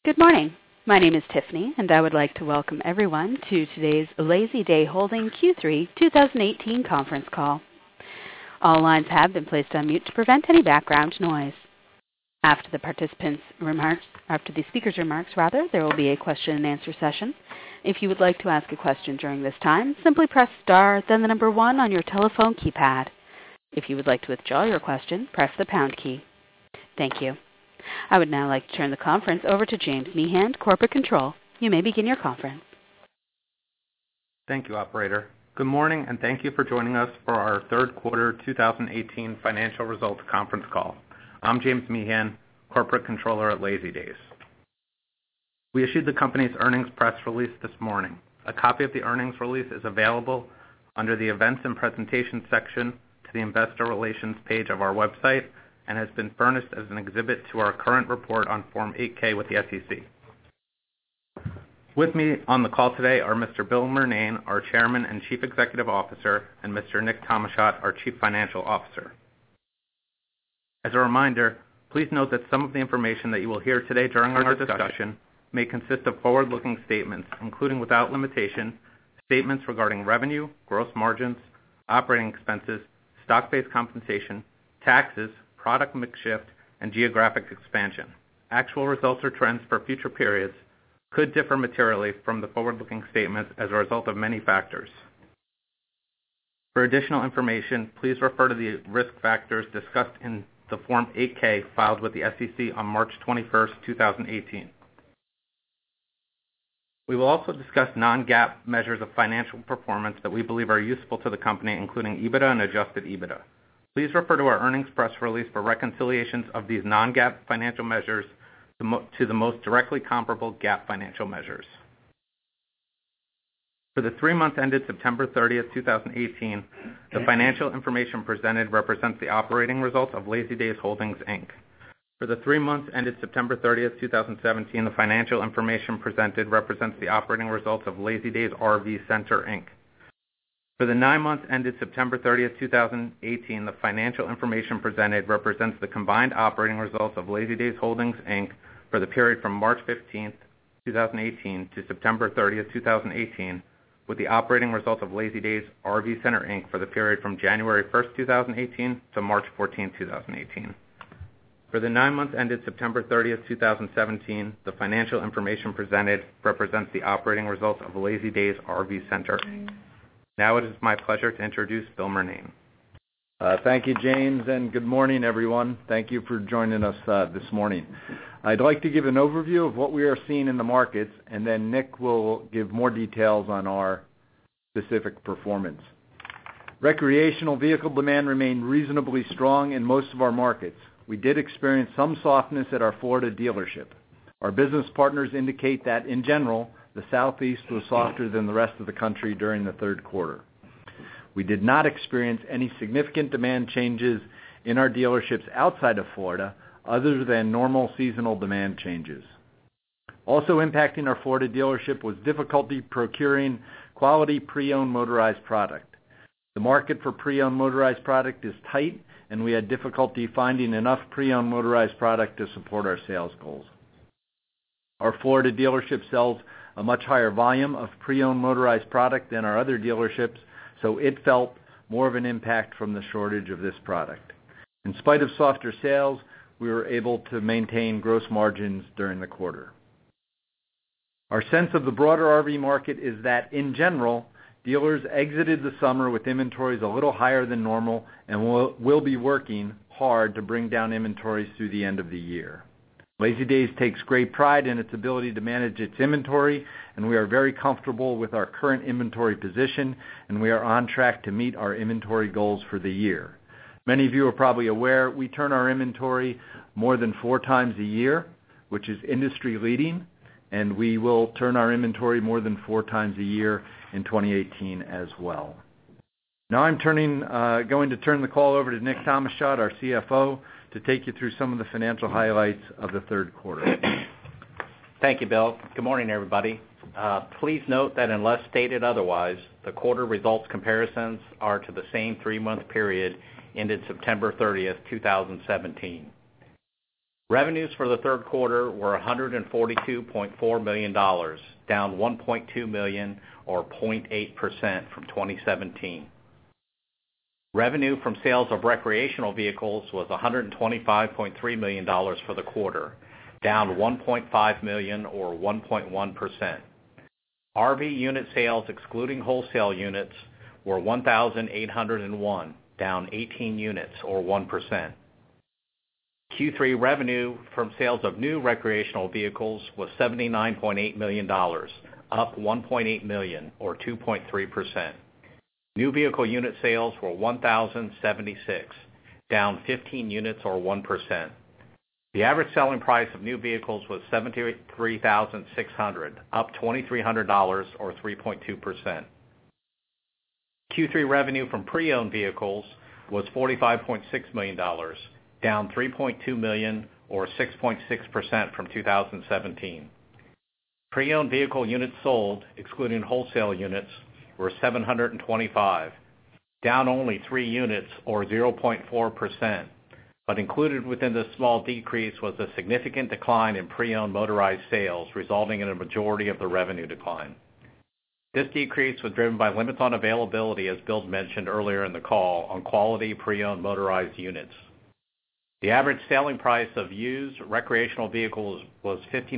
Good morning. My name is Tiffany, and I would like to welcome everyone to today's Lazy Day Holding Q3 2018 conference call. All lines have been placed on mute to prevent any background noise. After the speaker's remarks, there will be a question and answer session. If you would like to ask a question during this time, simply press star, then the number 1 on your telephone keypad. If you would like to withdraw your question, press the pound key. Thank you. I would now like to turn the conference over to James Meehan, Corporate Control. You may begin your conference. Thank you, operator. Good morning, and thank you for joining us for our third quarter 2018 financial results conference call. I'm James Meehan, Corporate Controller at Lazy Days. We issued the company's earnings press release this morning. A copy of the earnings release is available under the Events and Presentations section to the Investor Relations page of our website and has been furnished as an exhibit to our current report on Form 8-K with the SEC. With me on the call today are Mr. Bill Murnane, our Chairman and Chief Executive Officer, and Mr. Nick Tomashot, our Chief Financial Officer. As a reminder, please note that some of the information that you will hear today during our discussion may consist of forward-looking statements, including without limitation, statements regarding revenue, gross margins, operating expenses, stock-based compensation, taxes, product mix shift, and geographic expansion. Actual results or trends for future periods could differ materially from the forward-looking statements as a result of many factors. For additional information, please refer to the risk factors discussed in the Form 8-K filed with the SEC on March 21st, 2018. We will also discuss non-GAAP measures of financial performance that we believe are useful to the company, including EBITDA and adjusted EBITDA. Please refer to our earnings press release for reconciliations of these non-GAAP financial measures to the most directly comparable GAAP financial measures. For the 3 months ended September 30th, 2018, the financial information presented represents the operating results of Lazy Days Holdings, Inc. For the 3 months ended September 30th, 2017, the financial information presented represents the operating results of Lazy Days RV Center, Inc. For the 9 months ended September 30th, 2018, the financial information presented represents the combined operating results of Lazy Days Holdings, Inc. for the period from March 15th, 2018 to September 30th, 2018, with the operating results of Lazy Days RV Center, Inc. for the period from January 1st, 2018 to March 14th, 2018. For the 9 months ended September 30th, 2017, the financial information presented represents the operating results of Lazy Days RV Center, Inc. Now it is my pleasure to introduce Bill Murnane. Thank you, James, and good morning, everyone. Thank you for joining us this morning. I'd like to give an overview of what we are seeing in the markets, and then Nick will give more details on our specific performance. Recreational vehicle demand remained reasonably strong in most of our markets. We did experience some softness at our Florida dealership. Our business partners indicate that, in general, the Southeast was softer than the rest of the country during the third quarter. We did not experience any significant demand changes in our dealerships outside of Florida other than normal seasonal demand changes. Also impacting our Florida dealership was difficulty procuring quality pre-owned motorized product. The market for pre-owned motorized product is tight, and we had difficulty finding enough pre-owned motorized product to support our sales goals. Our Florida dealership sells a much higher volume of pre-owned motorized product than our other dealerships, so it felt more of an impact from the shortage of this product. In spite of softer sales, we were able to maintain gross margins during the quarter. Our sense of the broader RV market is that, in general, dealers exited the summer with inventories a little higher than normal and will be working hard to bring down inventories through the end of the year. Lazy Days takes great pride in its ability to manage its inventory, and we are very comfortable with our current inventory position, and we are on track to meet our inventory goals for the year. Many of you are probably aware we turn our inventory more than 4 times a year, which is industry leading, and we will turn our inventory more than 4 times a year in 2018 as well. Now I'm going to turn the call over to Nick Tomashot, our CFO, to take you through some of the financial highlights of the third quarter. Thank you, Bill. Good morning, everybody. Please note that unless stated otherwise, the quarter results comparisons are to the same 3-month period ended September 30th, 2017. Revenues for the third quarter were $142.4 million, down $1.2 million or 0.8% from 2017. Revenue from sales of recreational vehicles was $125.3 million for the quarter, down $1.5 million or 1.1%. RV unit sales excluding wholesale units were 1,801, down 18 units or 1%. Q3 revenue from sales of new recreational vehicles was $79.8 million, up $1.8 million or 2.3%. New vehicle unit sales were 1,076, down 15 units or 1%. The average selling price of new vehicles was $73,600, up $2,300 or 3.2%. Q3 revenue from pre-owned vehicles was $45.6 million, down $3.2 million or 6.6% from 2017. Pre-owned vehicle units sold, excluding wholesale units, were 725, down only 3 units or 0.4%, but included within this small decrease was a significant decline in pre-owned motorized sales, resulting in a majority of the revenue decline. This decrease was driven by limits on availability, as Bill mentioned earlier in the call, on quality pre-owned motorized units. The average selling price of used recreational vehicles was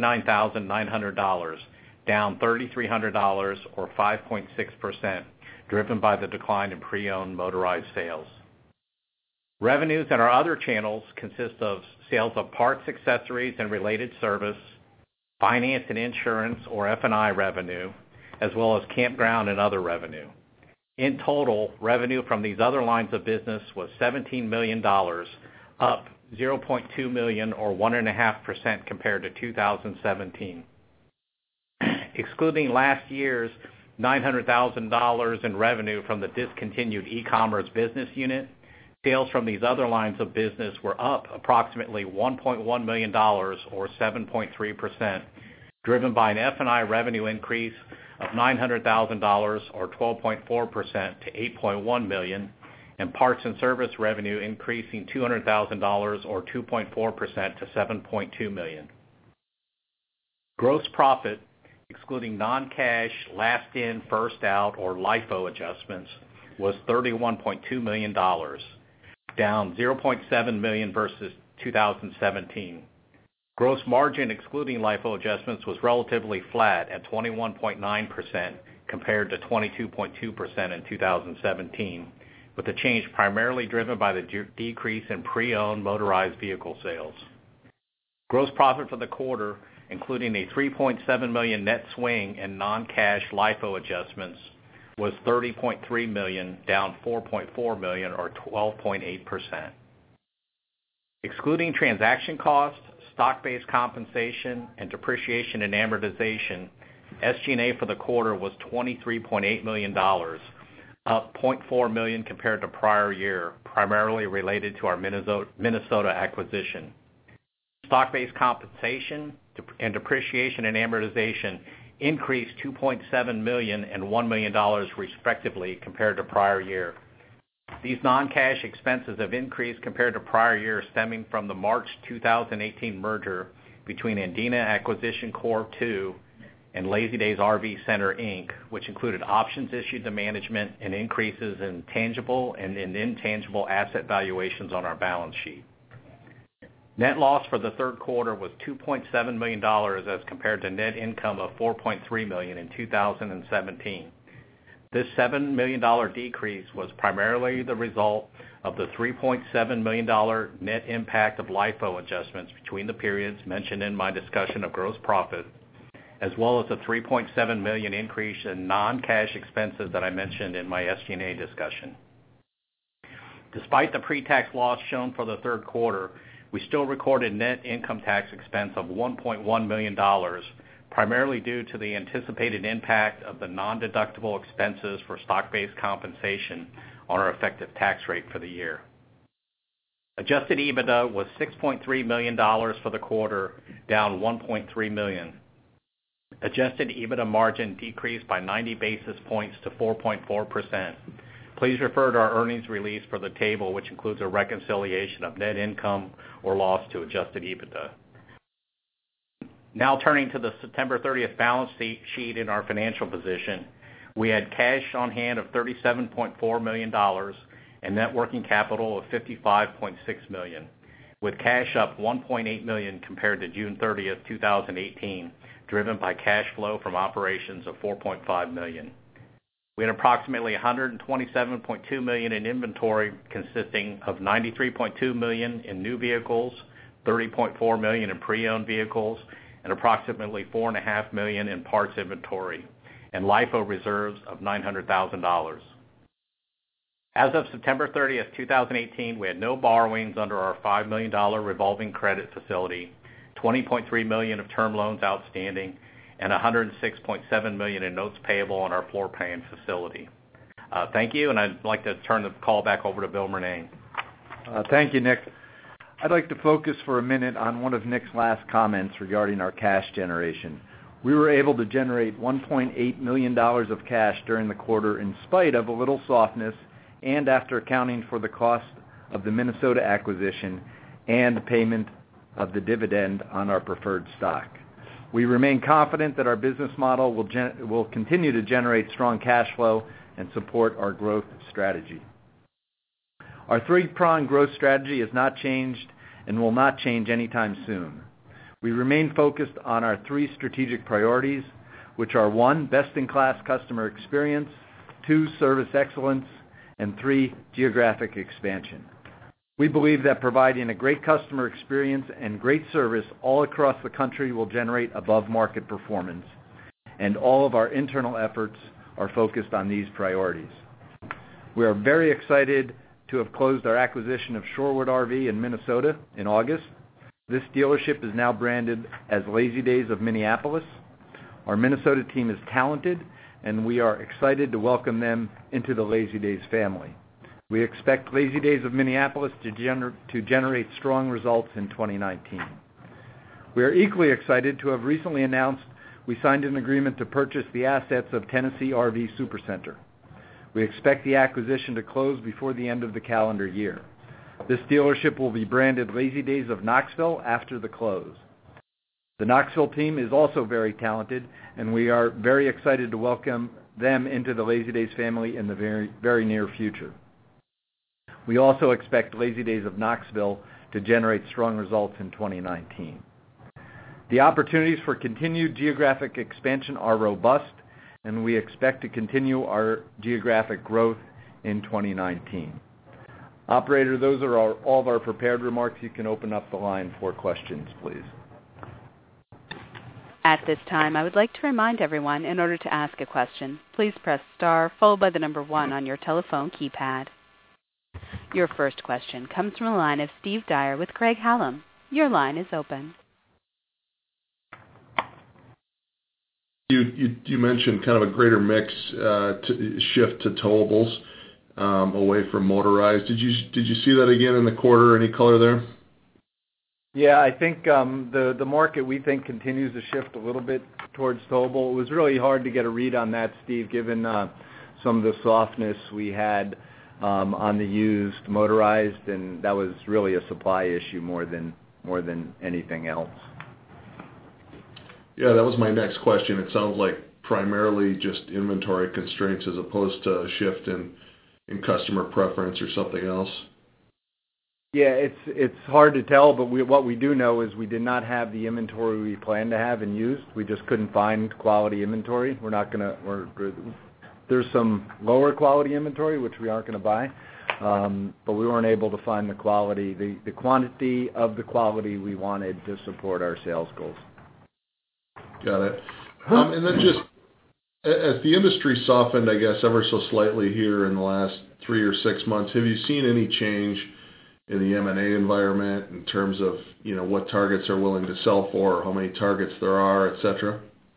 $59,900, down $3,300 or 5.6%, driven by the decline in pre-owned motorized sales. Revenues in our other channels consist of sales of parts, accessories, and related service, finance and insurance or F&I revenue, as well as campground and other revenue. In total, revenue from these other lines of business was $17 million, up $0.2 million or 1.5% compared to 2017. Excluding last year's $900,000 in revenue from the discontinued e-commerce business unit, sales from these other lines of business were up approximately $1.1 million or 7.3%, driven by an F&I revenue increase of $900,000 or 12.4% to $8.1 million, and parts and service revenue increasing $200,000 or 2.4% to $7.2 million. Gross profit, excluding non-cash, last in, first out, or LIFO adjustments, was $31.2 million, down $0.7 million versus 2017. Gross margin, excluding LIFO adjustments, was relatively flat at 21.9% compared to 22.2% in 2017, with the change primarily driven by the decrease in pre-owned motorized vehicle sales. Gross profit for the quarter, including a $3.7 million net swing in non-cash LIFO adjustments, was $30.3 million, down $4.4 million or 12.8%. Excluding transaction costs, stock-based compensation, and depreciation and amortization, SG&A for the quarter was $23.8 million, up $0.4 million compared to prior year, primarily related to our Minnesota acquisition. Stock-based compensation and depreciation and amortization increased $2.7 million and $1 million respectively compared to prior year. These non-cash expenses have increased compared to prior year, stemming from the March 2018 merger between Andina Acquisition Corp. II and Lazy Days RV Center, Inc., which included options issued to management and increases in tangible and in intangible asset valuations on our balance sheet. Net loss for the third quarter was $2.7 million as compared to net income of $4.3 million in 2017. This $7 million decrease was primarily the result of the $3.7 million net impact of LIFO adjustments between the periods mentioned in my discussion of gross profit, as well as the $3.7 million increase in non-cash expenses that I mentioned in my SG&A discussion. Despite the pre-tax loss shown for the third quarter, we still recorded net income tax expense of $1.1 million, primarily due to the anticipated impact of the non-deductible expenses for stock-based compensation on our effective tax rate for the year. Adjusted EBITDA was $6.3 million for the quarter, down $1.3 million. Adjusted EBITDA margin decreased by 90 basis points to 4.4%, Please refer to our earnings release for the table, which includes a reconciliation of net income or loss to adjusted EBITDA. Now turning to the September 30th balance sheet in our financial position, we had cash on hand of $37.4 million and net working capital of $55.6 million, with cash up $1.8 million compared to June 30th, 2018, driven by cash flow from operations of $4.5 million. We had approximately $127.2 million in inventory, consisting of $93.2 million in new vehicles, $30.4 million in pre-owned vehicles, and approximately $4.5 million in parts inventory, and LIFO reserves of $900,000. As of September 30th, 2018, we had no borrowings under our $5 million revolving credit facility, $20.3 million of term loans outstanding, and $106.7 million in notes payable on our floor plan facility. Thank you, and I'd like to turn the call back over to Bill Murnane. Thank you, Nick. I'd like to focus for a minute on one of Nick's last comments regarding our cash generation. We were able to generate $1.8 million of cash during the quarter in spite of a little softness and after accounting for the cost of the Minnesota acquisition and payment of the dividend on our preferred stock. We remain confident that our business model will continue to generate strong cash flow and support our growth strategy. Our three-pronged growth strategy has not changed and will not change anytime soon. We remain focused on our three strategic priorities, which are 1, best-in-class customer experience, 2, service excellence, and 3, geographic expansion. We believe that providing a great customer experience and great service all across the country will generate above-market performance, and all of our internal efforts are focused on these priorities. We are very excited to have closed our acquisition of Shorewood RV in Minnesota in August. This dealership is now branded as Lazy Days of Minneapolis. Our Minnesota team is talented, and we are excited to welcome them into the Lazy Days family. We expect Lazy Days of Minneapolis to generate strong results in 2019. We are equally excited to have recently announced we signed an agreement to purchase the assets of Tennessee RV Supercenter. We expect the acquisition to close before the end of the calendar year. This dealership will be branded Lazy Days of Knoxville after the close. The Knoxville team is also very talented, and we are very excited to welcome them into the Lazy Days family in the very, very near future. We also expect Lazy Days of Knoxville to generate strong results in 2019. The opportunities for continued geographic expansion are robust, and we expect to continue our geographic growth in 2019. Operator, those are all of our prepared remarks. You can open up the line for questions, please. At this time, I would like to remind everyone, in order to ask a question, please press star followed by the number 1 on your telephone keypad. Your first question comes from the line of Steve Dyer with Craig-Hallum. Your line is open. You mentioned kind of a greater mix to shift to towables away from motorized. Did you see that again in the quarter? Any color there? Yeah, I think the market, we think, continues to shift a little bit towards towable. It was really hard to get a read on that, Steve, given some of the softness we had on the used motorized, and that was really a supply issue more than anything else. Yeah, that was my next question. It sounds like primarily just inventory constraints as opposed to a shift in customer preference or something else. Yeah, it's hard to tell, but what we do know is we did not have the inventory we planned to have in used. We just couldn't find quality inventory. There's some lower quality inventory which we aren't going to buy, but we weren't able to find the quality, the quantity of the quality we wanted to support our sales goals. Got it. And then just as the industry softened, I guess, ever so slightly here in the last 3 or 6 months, have you seen any change in the M&A environment in terms of, what targets are willing to sell for, how many targets there are, et cetera?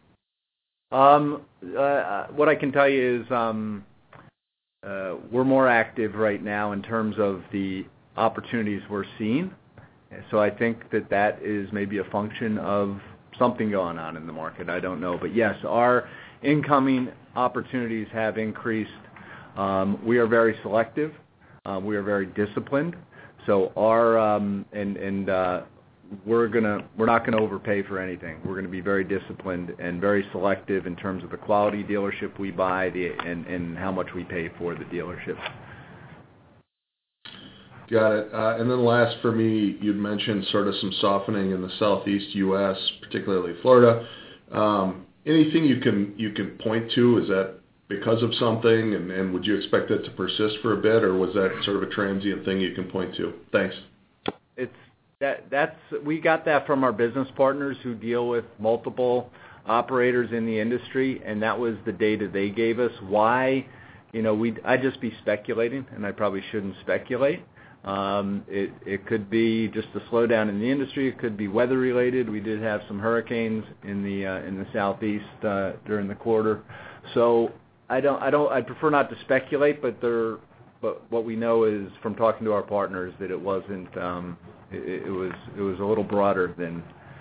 What I can tell you is we're more active right now in terms of the opportunities we're seeing. So I think that is maybe a function of something going on in the market. I don't know. But yes, our incoming opportunities have increased We are very selective. We are very disciplined. So we're not gonna overpay for anything. We're gonna be very disciplined and very selective in terms of the quality dealership we buy and how much we pay for the dealership. Got it. And then last for me, you'd mentioned sort of some softening in the Southeast U.S., particularly Florida. Anything you can point to? Is that because of something, and would you expect that to persist for a bit, or was that sort of a transient thing you can point to? Thanks. We got that from our business partners who deal with multiple operators in the industry, and that was the data they gave us. Why? I'd just be speculating, and I probably shouldn't speculate. It could be just a slowdown in the industry. It could be weather related. We did have some hurricanes in the southeast during the quarter. So I prefer not to speculate, but what we know is from talking to our partners that it wasn't. It was a little broader than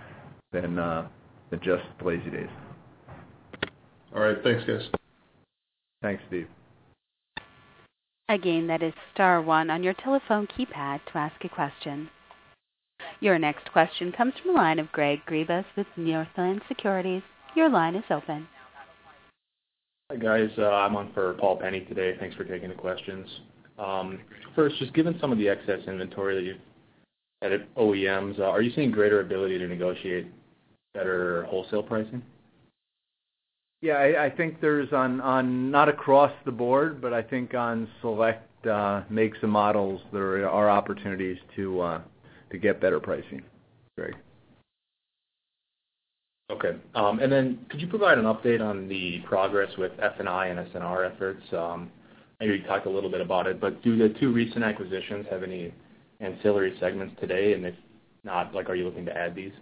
just Lazy Days. All right. Thanks, guys. Thanks, Steve. Again, that is star one on your telephone keypad to ask a question. Your next question comes from the line of Greg Grebas with Northland Securities. Your line is open. Hi, guys. I'm on for Paul Penny today. Thanks for taking the questions. First, just given some of the excess inventory that you've had at OEMs, are you seeing greater ability to negotiate better wholesale pricing? Yeah, I think there's on not across the board, but I think on select makes and models there are opportunities to get better pricing. Greg. Okay. And then could you provide an update on the progress with F&I and S&R efforts? I know you talked a little bit about it, but do the two recent acquisitions have any ancillary segments today? And if not, are you looking to add these?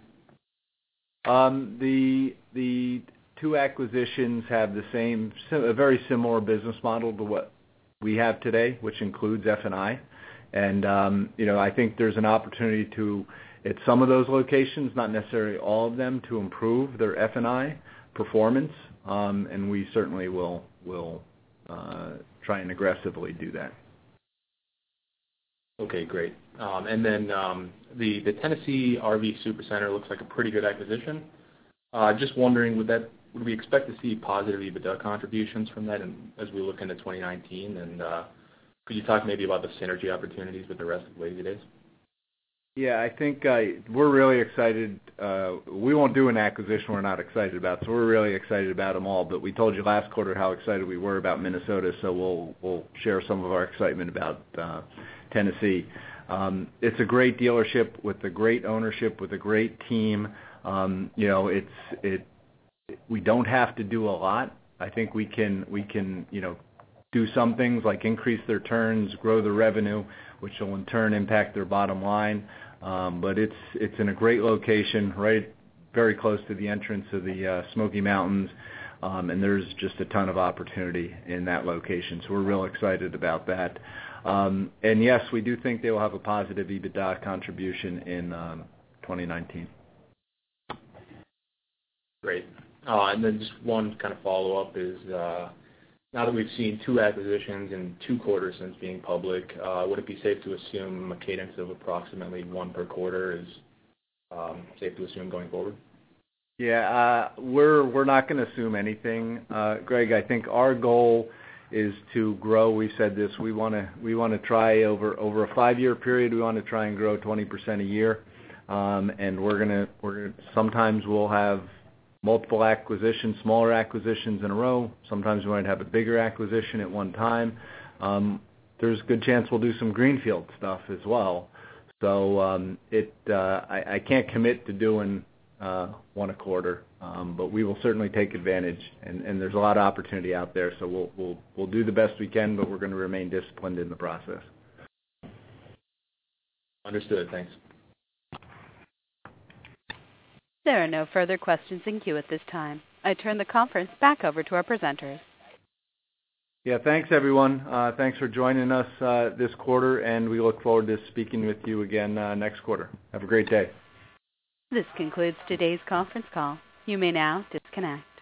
The two acquisitions have a very similar business model to what we have today, which includes F&I. And, I think there's an opportunity at some of those locations, not necessarily all of them, to improve their F&I performance. And we certainly will try and aggressively do that. Okay, great. And then the Tennessee RV Supercenter looks like a pretty good acquisition. Just wondering, would we expect to see positive EBITDA contributions from that as we look into 2019? And could you talk maybe about the synergy opportunities with the rest of Lazy Days? Yeah, I think we're really excited. We won't do an acquisition we're not excited about, so we're really excited about them all. But we told you last quarter how excited we were about Minnesota, so we'll share some of our excitement about Tennessee. It's a great dealership with a great ownership, with a great team. We don't have to do a lot. I think we can do some things like increase their turns, grow the revenue, which will in turn impact their bottom line. But it's in a great location, right, very close to the entrance of the Smoky Mountains, and there's just a ton of opportunity in that location. So we're real excited about that. And yes, we do think they will have a positive EBITDA contribution in 2019. Great. And then just one kind of follow-up is, now that we've seen two acquisitions in 2 quarters since being public, would it be safe to assume a cadence of approximately 1 per quarter is safe to assume going forward? Yeah, we're not going to assume anything, Greg. I think our goal is to grow. We said this. We want to try over a 5-year period. We want to try and grow 20% a year, and we're sometimes we'll have multiple acquisitions, smaller acquisitions in a row. Sometimes we might have a bigger acquisition at one time. There's a good chance we'll do some greenfield stuff as well. So I can't commit to doing 1 a quarter, but we will certainly take advantage. And there's a lot of opportunity out there, so we'll do the best we can, but we're going to remain disciplined in the process. Understood. Thanks. There are no further questions in queue at this time. I turn the conference back over to our presenters. Yeah, thanks, everyone. Thanks for joining us this quarter, and we look forward to speaking with you again next quarter. Have a great day. This concludes today's conference call. You may now disconnect.